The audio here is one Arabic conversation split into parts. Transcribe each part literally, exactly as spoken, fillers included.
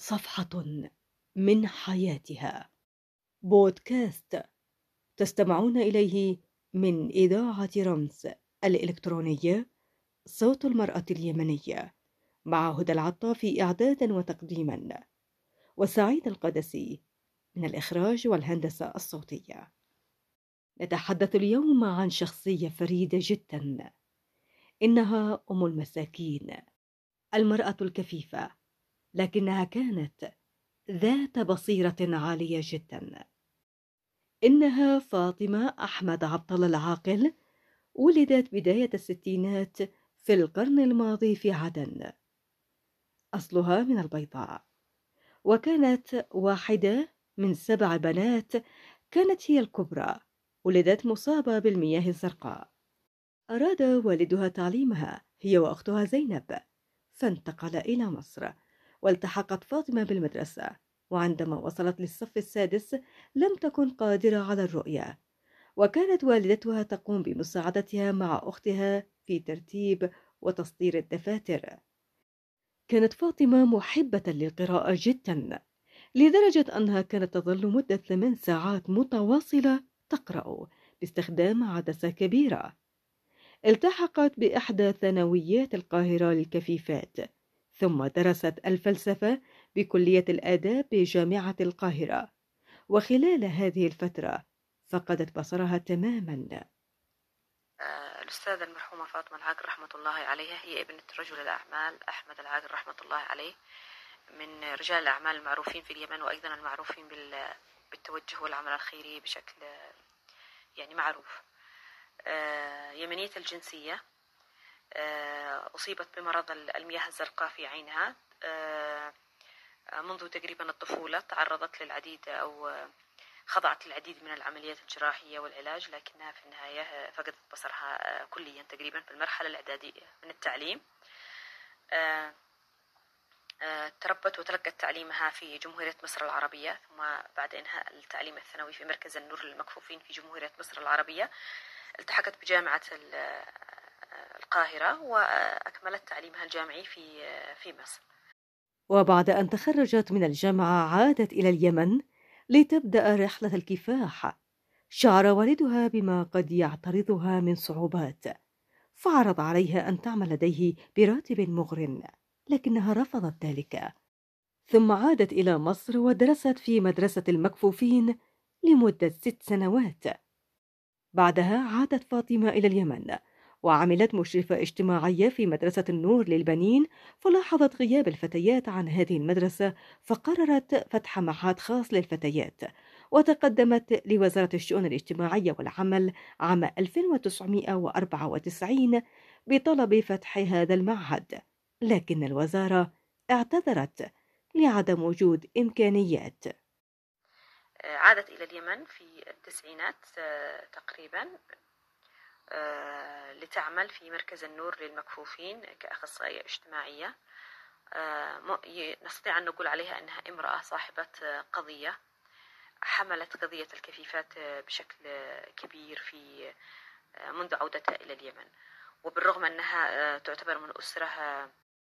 صفحة من حياتها. بودكاست تستمعون إليه من إذاعة رمز الإلكترونية صوت المرأة اليمنية، مع هدى العطافي إعدادا وتقديما، وسعيد القدسي من الإخراج والهندسة الصوتية. نتحدث اليوم عن شخصية فريدة جدا، إنها أم المساكين، المرأة الكفيفة، لكنها كانت ذات بصيرة عالية جدا. إنها فاطمة أحمد عبد الله العاقل، ولدت بداية الستينات في القرن الماضي في عدن. أصلها من البيضاء، وكانت واحدة من سبع بنات، كانت هي الكبرى. ولدت مصابة بالمياه الزرقاء. أراد والدها تعليمها هي وأختها زينب، فانتقل إلى مصر، والتحقت فاطمة بالمدرسة، وعندما وصلت للصف السادس لم تكن قادرة على الرؤية، وكانت والدتها تقوم بمساعدتها مع أختها في ترتيب وتصدير الدفاتر. كانت فاطمة محبة للقراءة جدا، لدرجة أنها كانت تظل مدة ثمان ساعات متواصلة تقرأ باستخدام عدسة كبيرة. التحقت بإحدى ثانويات القاهرة للكفيفات، ثم درست الفلسفة بكلية الآداب بجامعة القاهرة. وخلال هذه الفترة فقدت بصرها تماما. الأستاذة المرحومة فاطمة العاقل رحمة الله عليها هي ابنة رجل الأعمال أحمد العاقل رحمة الله عليه، من رجال الأعمال المعروفين في اليمن، وأيضا المعروفين بالتوجه والعمل الخيري بشكل يعني معروف. يمنية الجنسية، أصيبت بمرض المياه الزرقاء في عينها منذ تقريبا الطفولة. تعرضت للعديد أو خضعت للعديد من العمليات الجراحية والعلاج، لكنها في النهاية فقدت بصرها كليا تقريبا في المرحلة الإعدادية من التعليم. تربت وتلقت تعليمها في جمهورية مصر العربية، ثم بعد إنهاء التعليم الثانوي في مركز النور للمكفوفين في جمهورية مصر العربية التحقت بجامعة القاهرة، وأكملت تعليمها الجامعي في في مصر. وبعد أن تخرجت من الجامعة عادت إلى اليمن لتبدأ رحلة الكفاح. شعر والدها بما قد يعترضها من صعوبات، فعرض عليها أن تعمل لديه براتب مغر، لكنها رفضت ذلك. ثم عادت إلى مصر ودرست في مدرسة المكفوفين لمدة ست سنوات. بعدها عادت فاطمة إلى اليمن، وعملت مشرفة اجتماعية في مدرسة النور للبنين، فلاحظت غياب الفتيات عن هذه المدرسة، فقررت فتح معهد خاص للفتيات، وتقدمت لوزارة الشؤون الاجتماعية والعمل عام ألف وتسعمائة وأربعة وتسعين بطلب فتح هذا المعهد، لكن الوزارة اعتذرت لعدم وجود إمكانيات. عادت إلى اليمن في التسعينات تقريبا لتعمل في مركز النور للمكفوفين كأخصائية اجتماعية. نستطيع أن نقول عليها أنها امرأة صاحبة قضية، حملت قضية الكفيفات بشكل كبير في منذ عودتها إلى اليمن. وبالرغم أنها تعتبر من أسرة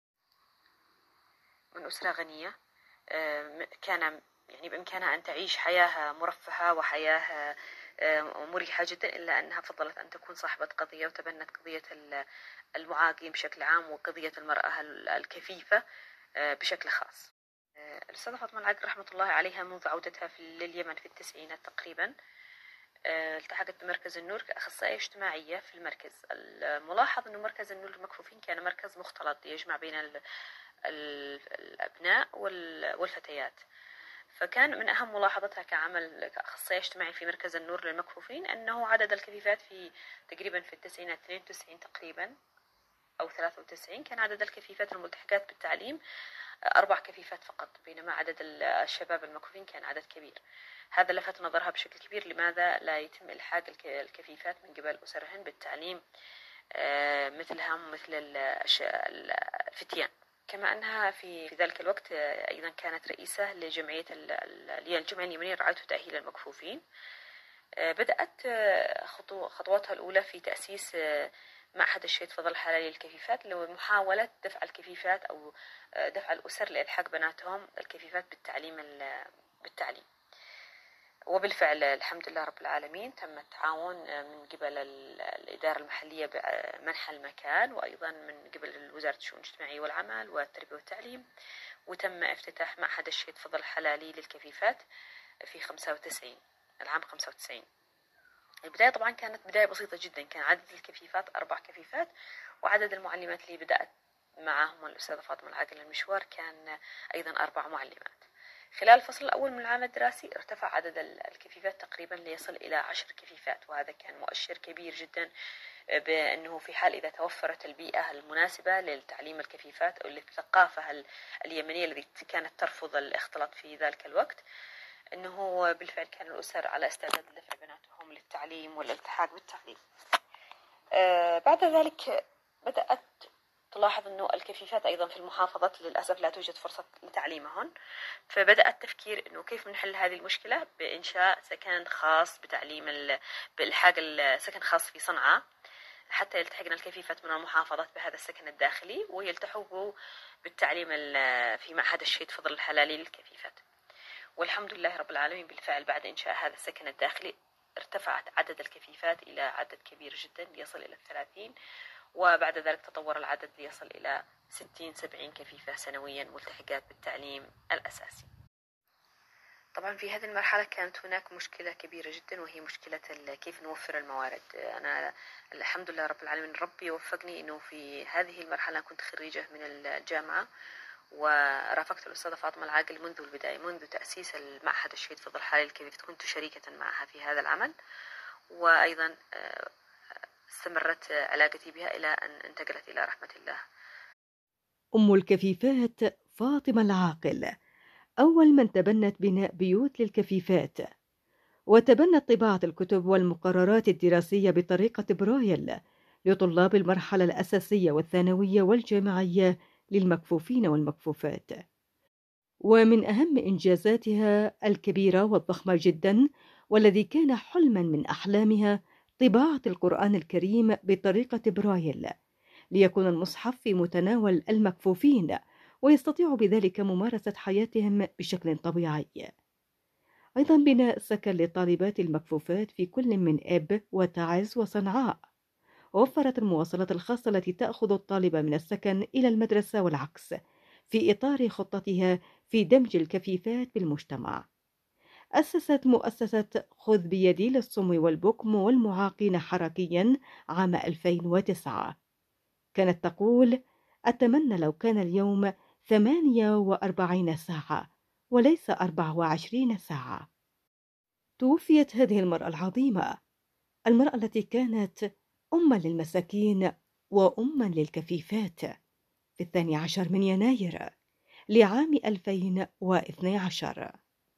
من أسرة غنية، كان يعني بإمكانها أن تعيش حياة مرفهة وحياة مريحة جدا، إلا أنها فضلت أن تكون صاحبة قضية، وتبنت قضية المعاقين بشكل عام وقضية المرأة الكفيفة بشكل خاص. الأستاذة فاطمة العاقل رحمة الله عليها منذ عودتها لليمن في التسعينات تقريبا التحقت بمركز النور كأخصائية اجتماعية في المركز. الملاحظ أنه مركز النور للمكفوفين كان مركز مختلط يجمع بين الأبناء والفتيات، فكان من أهم ملاحظتها كعمل كأخصائية اجتماعي في مركز النور للمكفوفين أنه عدد الكفيفات في تقريبا في التسعينات اثنين وتسعين تقريبا أو ثلاثة وتسعين كان عدد الكفيفات الملتحقات بالتعليم أربع كفيفات فقط، بينما عدد الشباب المكفوفين كان عدد كبير. هذا لفت نظرها بشكل كبير، لماذا لا يتم إلحاق الكفيفات من قبل أسرهن بالتعليم مثلهم مثل الفتيان. كما أنها في ذلك الوقت أيضا كانت رئيسة لجمعية الجمعية اليمنية لرعاية وتأهيل المكفوفين. بدأت خطواتها الأولى في تأسيس معهد الشهيد فضل الحلالي للكفيفات لمحاولة دفع الكفيفات أو دفع الأسر لإلحاق بناتهم الكفيفات بالتعليم بالتعليم وبالفعل الحمد لله رب العالمين تم التعاون من قبل الإدارة المحلية بمنح المكان، وأيضا من قبل وزارة الشؤون الاجتماعية والعمل والتربية والتعليم، وتم افتتاح معهد الشهيد فضل الحلالي للكفيفات في خمسة وتسعين العام خمسة وتسعين. البداية طبعا كانت بداية بسيطة جدا، كان عدد الكفيفات أربع كفيفات، وعدد المعلمات اللي بدأت معهم الأستاذة فاطمة العاقل المشوار كان أيضا أربع معلمات. خلال الفصل الأول من العام الدراسي ارتفع عدد الكفيفات تقريبا ليصل إلى عشر كفيفات، وهذا كان مؤشر كبير جدا بأنه في حال إذا توفرت البيئة المناسبة للتعليم الكفيفات أو للثقافة اليمنية التي كانت ترفض الاختلاط في ذلك الوقت، أنه بالفعل كان الأسر على استعداد لدفع بناتهم للتعليم والالتحاق بالتعليم. آه بعد ذلك بدأت تلاحظ أنه الكفيفات أيضا في المحافظات للأسف لا توجد فرصة لتعليمهن، فبدأ التفكير أنه كيف نحل هذه المشكلة بإنشاء سكن خاص بتعليم بإلحاق السكن خاص في صنعاء حتى يلتحقن الكفيفات من المحافظات بهذا السكن الداخلي ويلتحقوا بالتعليم في معهد الشهيد فضل الحلالي للكفيفات. والحمد لله رب العالمين بالفعل بعد إنشاء هذا السكن الداخلي ارتفعت عدد الكفيفات إلى عدد كبير جدا يصل إلى الثلاثين، وبعد ذلك تطور العدد ليصل إلى ستين سبعين كفيفة سنويا ملتحقات بالتعليم الأساسي. طبعا في هذه المرحلة كانت هناك مشكلة كبيرة جدا، وهي مشكلة كيف نوفر الموارد. أنا الحمد لله رب العالمين ربي وفقني أنه في هذه المرحلة كنت خريجة من الجامعة، ورافقت الأستاذة فاطمة العاقل منذ البداية، منذ تأسيس المعهد الشهيد فضل الحلالي للكفيفات كنت شريكة معها في هذا العمل، وأيضا استمرت علاقتي بها إلى أن انتقلت إلى رحمة الله. أم الكفيفات فاطمة العاقل أول من تبنت بناء بيوت للكفيفات، وتبنت طباعة الكتب والمقررات الدراسية بطريقة برايل لطلاب المرحلة الأساسية والثانوية والجامعية للمكفوفين والمكفوفات. ومن أهم إنجازاتها الكبيرة والضخمة جدا والذي كان حلما من أحلامها طباعة القرآن الكريم بطريقة برايل ليكون المصحف في متناول المكفوفين ويستطيعوا بذلك ممارسة حياتهم بشكل طبيعي. أيضا بناء سكن للطالبات المكفوفات في كل من إب وتعز وصنعاء، ووفرت المواصلات الخاصة التي تأخذ الطالب من السكن إلى المدرسة والعكس في إطار خطتها في دمج الكفيفات بالمجتمع. أسست مؤسسة خذ بيدي للصم والبكم والمعاقين حركيا عام ألفين وتسعة، كانت تقول: أتمنى لو كان اليوم ثمانية وأربعين ساعة وليس أربع وعشرين ساعة. توفيت هذه المرأة العظيمة، المرأة التي كانت أما للمساكين وأما للكفيفات، في الثاني عشر من يناير لعام ألفين واثني عشر.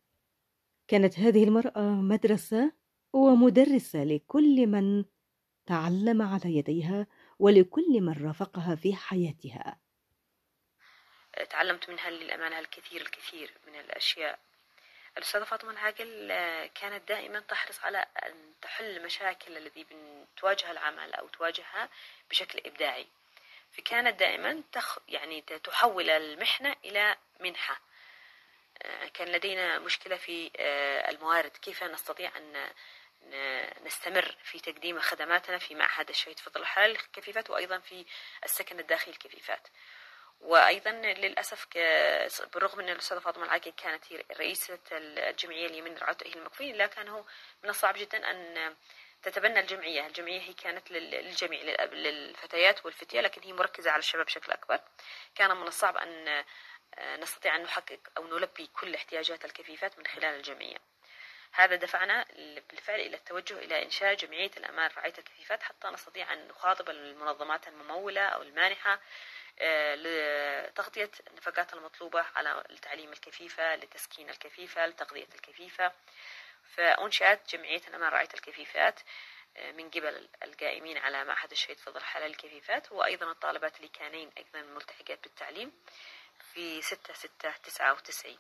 كانت هذه المرأة مدرسة ومدرسة لكل من تعلم على يديها ولكل من رافقها في حياتها. تعلمت منها للأمانة الكثير الكثير من الأشياء. الأستاذة فاطمة العاقل كانت دائما تحرص على أن تحل المشاكل التي تواجه العمل أو تواجهها بشكل إبداعي، فكانت دائما تخ يعني تحول المحنة إلى منحة. كان لدينا مشكلة في الموارد، كيف نستطيع أن نستمر في تقديم خدماتنا في معهد الشهيد فضل الحلالي للكفيفات وأيضا في السكن الداخلي للكفيفات. وأيضا للأسف بالرغم أن الأستاذة فاطمة العاقل كانت هي رئيسة الجمعية اليمين لرعاية وتأهيل المكفوفين، لكن هو من الصعب جدا أن تتبنى الجمعية. الجمعية هي كانت للجميع، للفتيات والفتية، لكن هي مركزة على الشباب بشكل أكبر. كان من الصعب أن نستطيع أن نحقق أو نلبي كل احتياجات الكفيفات من خلال الجمعية. هذا دفعنا بالفعل إلى التوجه إلى إنشاء جمعية الأمان رعاية الكفيفات حتى نستطيع أن نخاطب المنظمات الممولة أو المانحة لتغطية النفقات المطلوبة على تعليم الكفيفة، لتسكين الكفيفة، لتغذية الكفيفة. فأنشأت جمعية الأمان رعاية الكفيفات من قبل القائمين على معهد الشهيد فضل الحلالي للكفيفات، وأيضا الطالبات اللي كانين أيضا ملتحقات بالتعليم في ستة ستة تسعة وتسعين.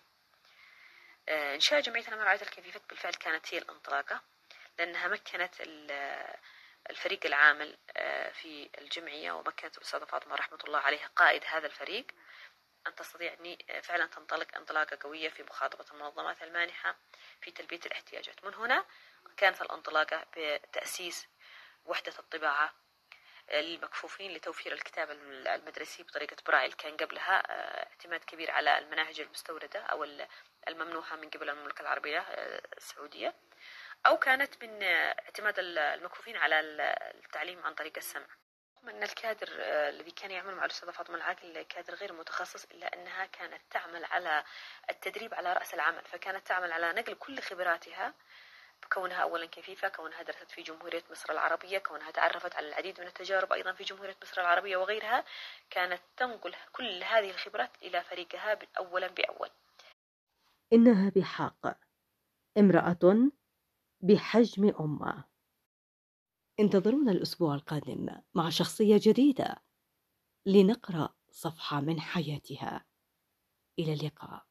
إنشاء جمعية الأمان رعاية الكفيفات بالفعل كانت هي الانطلاقة، لأنها مكنت الفريق العامل في الجمعية، ومكنت الأستاذة فاطمة رحمة الله عليها قائد هذا الفريق أن تستطيع أن فعلا تنطلق انطلاقة قوية في مخاطبة المنظمات المانحة في تلبية الاحتياجات. من هنا كانت الانطلاقة بتأسيس وحدة الطباعة للمكفوفين لتوفير الكتاب المدرسي بطريقة برايل. كان قبلها اعتماد كبير على المناهج المستوردة أو الممنوحة من قبل المملكة العربية السعودية، أو كانت من اعتماد المكفوفين على التعليم عن طريق السمع. رغم أن الكادر الذي كان يعمل مع الأستاذة فاطمة العاقل كادر غير متخصص، إلا أنها كانت تعمل على التدريب على رأس العمل، فكانت تعمل على نقل كل خبراتها بكونها أولا كفيفة، كونها درست في جمهورية مصر العربية، كونها تعرفت على العديد من التجارب أيضا في جمهورية مصر العربية وغيرها، كانت تنقل كل هذه الخبرات إلى فريقها أولا بأول. إنها بحق امرأة بحجم أمة. انتظرونا الأسبوع القادم مع شخصية جديدة لنقرأ صفحة من حياتها. إلى اللقاء.